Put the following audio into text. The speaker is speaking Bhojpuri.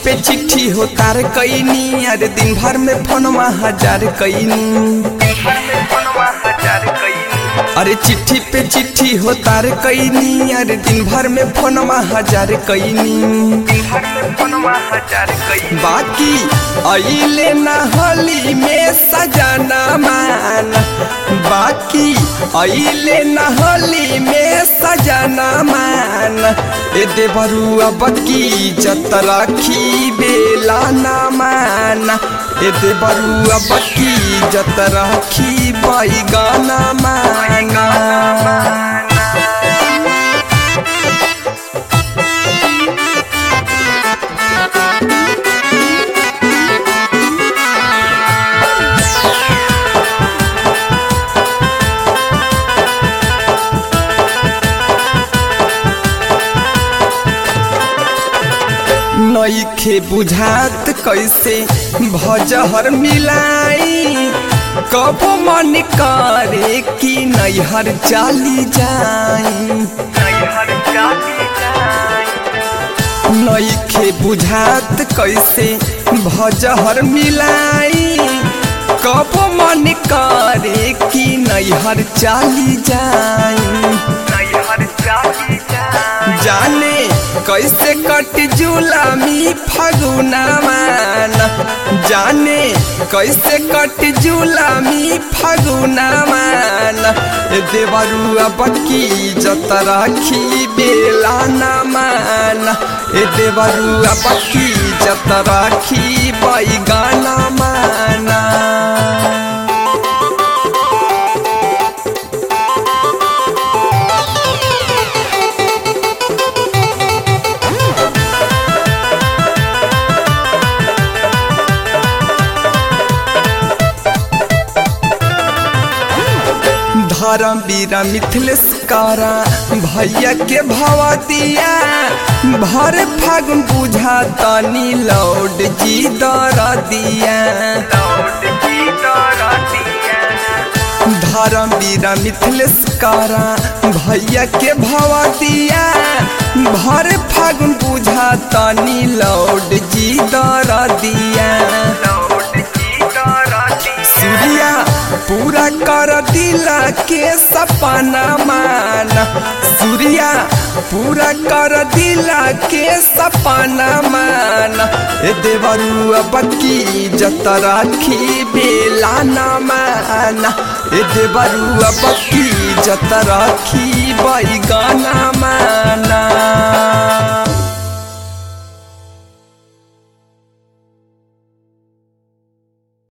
पे चिट्ठी हो तार कैनी, अरे दिन भर में फोनमा हजार कैनी। अरे चिट्ठी पे चिट्ठी हो तार कैनी, अरे दिन भर में फोनमा हजार कैनी। बाकी अइले ना होली में सजना मान, बाकी अइले ना होली में सजना मान। ए देवरुआ बकी जत राखी बेला ना मान, ए देवरुआ बकी जत राखी बैगाना माना। नइखे बुझात कैसे भजहर मिलाई, कब मन करे कि नैहर चाली जाई। नइखे बुझात कैसे भजहर मिलाई, कब मन करे कि नैहर चाली जाई। जाने कैसे कट जुलामी फगुना मान, जाने कैसे कट जुलामी फगुना मान। देवरुआ बकी जत राखी बेला ना मान, ए देवरुआ बकी जत राखी बैगाना माना। धर्मवीर मिथिलेश कारा भैया के भवा दिया, भर फागुन बुझा तनी लौट जी दर दिया। धर्मवीर मिथिलेश कारा भैया के भवा दिया, भर फागुन बुझा तनी लौट जी दर दिया। सूर्या पूरा कर दिला के सपना मान, सूर्या पूरा कर दिला के सपना मान। ए देवरुआ बकी जत राखी बेला ना मान, ए देवरुआ बकी जत राखी बैगाना